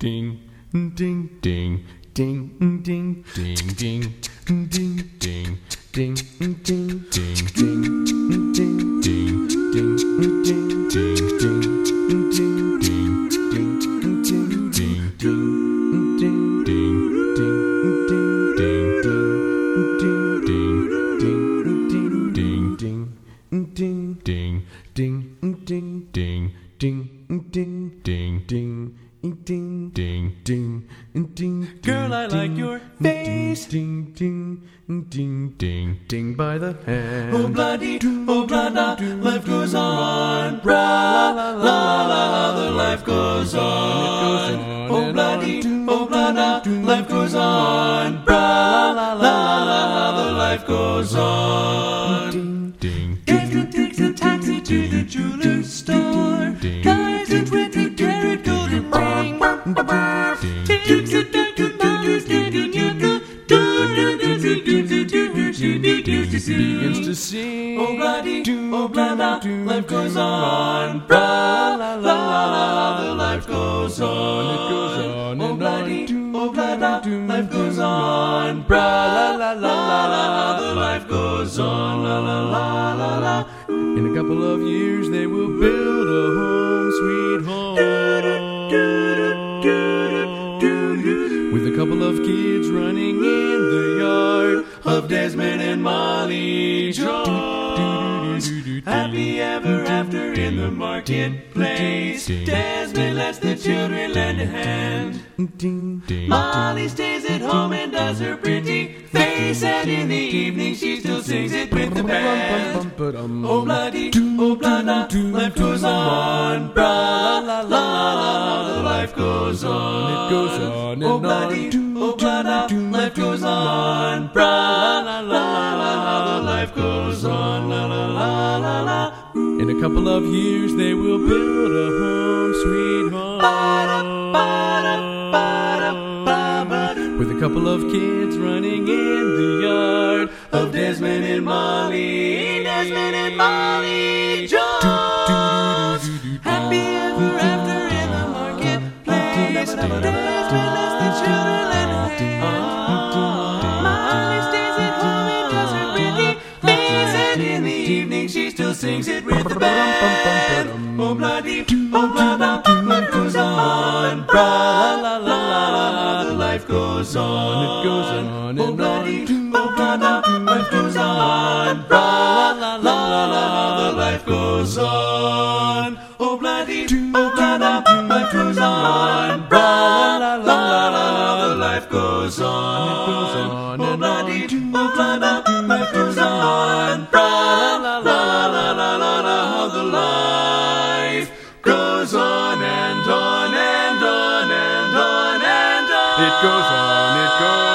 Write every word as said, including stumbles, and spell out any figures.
ding, ding, ding, ding, ding, ding, ding, ding, ding, ding, ding, ding, ding, ding, ding, ding, ding, ding, ding, ding. Ding ding ding ding ding ding ding ding ding ding ding ding ding. Girl, I like your face. Ding ding ding ding ding by the hand. Oh bloody, oh blah life goes on. Bra la la la, the life goes on. Oh bloody, oh blah life goes on. Bra la la la, the life goes on. Ding ding. Take the taxi to the jewelry store. Guys in twenty carat golden ring. Begins to sing. Oh bloody, oh blah blah, life goes on. Blah la la la, the life goes on. It goes on. Oh bloody, oh blah blah, life goes on. Blah la la la la, the life goes on. La la la la la. In a couple of years they will build a home, sweet home, with a couple of kids running in the yard of Desmond and Molly Jones. Happy ever after in the marketplace. Desmond lets the children lend a hand. Molly stays at home and does her pretty face, and in the evening she still sings it with the band. Oh bloody, oh blah blah, life goes on. Blah la la la, the life goes on. It goes on and oh bloody, oh blah blah, life goes on. Blah la la la, the life goes on. La la la la la. In a couple of years they will build a home, sweet home, with a couple of kids running in the yard of Desmond and Molly, Desmond and Molly Jones. Happy ever after in the marketplace. Desmond lets the children lend a hand. Molly stays at home and does her pretty face, and in the evening she still sings it with the band. Oh bloody, oh blah blah, life goes on. Blah la la la, the life goes on. It goes on Oh and bloody, on. oh blah blah, life goes on. Blah la la la, the life goes on. Oh bloody, oh blah blah, life goes on. Blah la la la, the life goes on. It goes on Oh and bloody, on. oh blah blah, life goes on. Blah la la la la la la, the life goes on and on and on and on and on. It goes on, it goes